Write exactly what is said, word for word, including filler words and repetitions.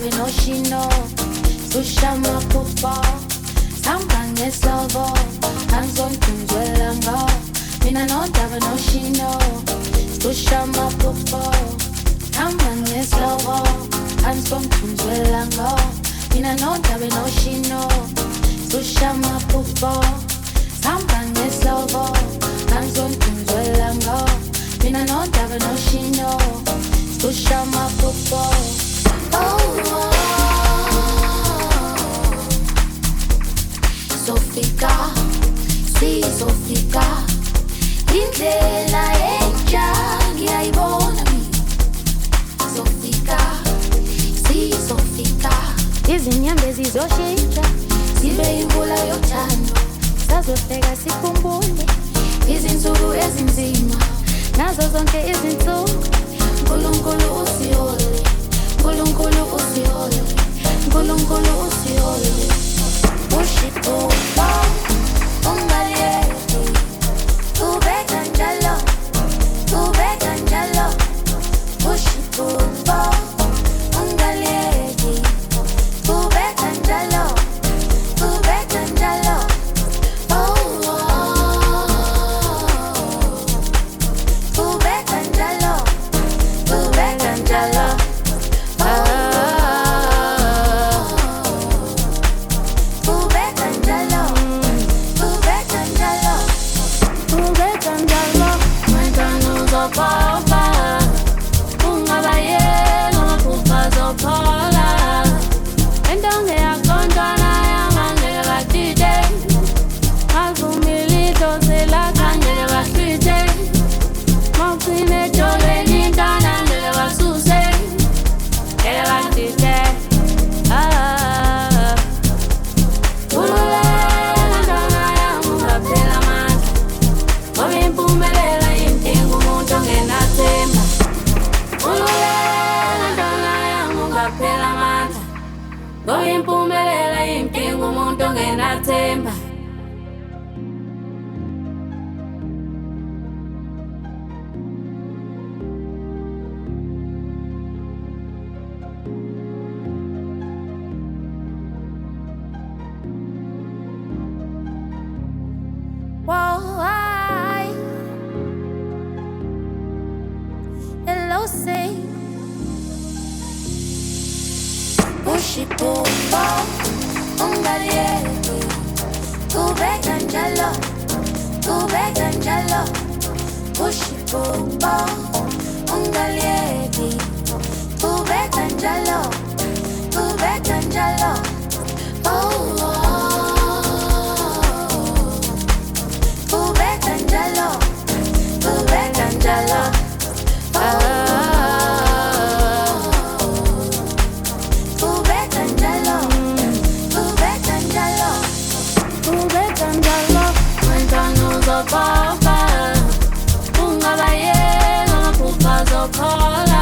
ndabe noshino susha mapupa samba ngeslovo angizontunzwela ngo mina no ndabe noshino susha mapupa samba ngeslovo angizontunzwela ngo mina no ndabe noshino susha mapupa samba ngeslovo angizontunzwela ngo mina no ndabe noshino susha mapupa. Sofika, si Sofika, indlela entsha ngiyayibona mina. Sofika, si Sofika, izinyambe zizoshintsha zibe imvula yothando, sazofika sikhumbule izinsuku ezinzima nazo zonke izinsuku. Nkulunkulu usiyole, Nkulunkulu usiyole, Nkulunkulu usiyole. Ushipupa, ungaliyeki, ubeka njalo, ubeka njalo. Ushipupa, ungaliyeki, ubeka njalo, ubeka njalo. Oh, oh, ubeka njalo, ubeka njalo. Papa, ungabayela maphupha zophola. Endonge yakontwana yamangeke batite, ngazumilito selakangeke bahlwithe. Mawucine etolweni intwana ngeke basuse, ngeke batite. Ah, ululela ntwana yami ungaphela amandla, ngoba impumelelo yinkinga umuntu ongenathemba. Ululela ntwana yami ungaphela amandla, ngoba impumelelo yinkinga umuntu ongenathemba. Whoa, I, hello, say, ushipupa, ungaliyeki, ubeka njalo, ubeka njalo. Ushipupa, ungaliyeki, ubeka njalo, ubeka njalo. Oh, oh. Ubeka njalo, ubeka njalo. Ah, ubeka njalo, ubeka njalo. Ubeka njalo, wentwana uzopapa, ungabayela maphupha zophola.